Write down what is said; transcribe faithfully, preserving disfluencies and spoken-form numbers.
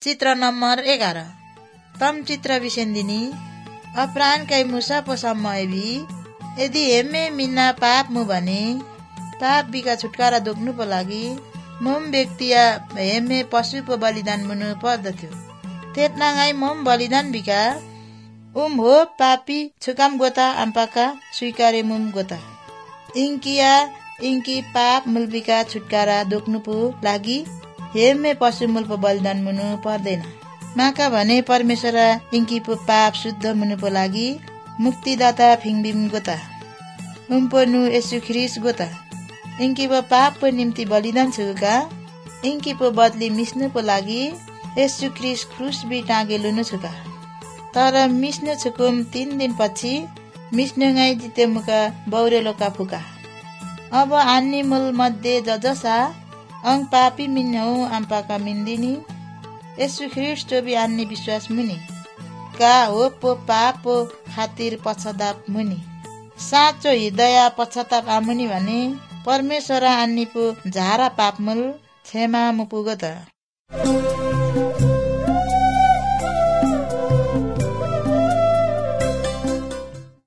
चित्र नम्बर एघार। तम चित्र विसेन्दिनी अपरान कै मुसा समय भी यदि हेमे मिना पाप मु भने पाप बिका छुटकारा दोक्नु पो लागि मोम व्यक्तिया हेमे पशु पो बलिदान मुनु पर्दथ्यो। तेतनागाई मोम बलिदान बिका उम हो पापी छुकाम गोता आम्पाका स्वीकारे मुम गोता इन्किया इन्की पाप मुलबिका छुटकारा दोक्नु पो लागि हेमे पशु मूल पो बलिदान मुनु पर्दैन। माका भने परमेश्वर इन्की पो पाप शुद्ध मुनु पो लागि मुक्तिदाता फिङबिम गोता उम्पो नु यसु ख्रिस्ट गोता इन्की पो पाप पो निम्ति बलिदान छुका इन्की पो बदली मिस्नु पो लागि यसु ख्रिस्ट क्रुस बि टाँगेलुनु छुका। तर मिस्नु छुकुम तीन दिन पछि मिस्नु गाई जिते मुका बौरेलोका फुका। अब आन्नी मूल मध्ये जजसा अंग पापी मिन्हौ आम्पाका मिन्दिनी यसु ख्रिस्ट भी आन्नी विश्वास मुनि का हो पो पाप पो खातिर पश्चाताप मुनि साँचो हृदय पश्चाताप आमुनि भने परमेश्वर आन्नी पो झारा पाप मूल क्षमा मुपुगो त।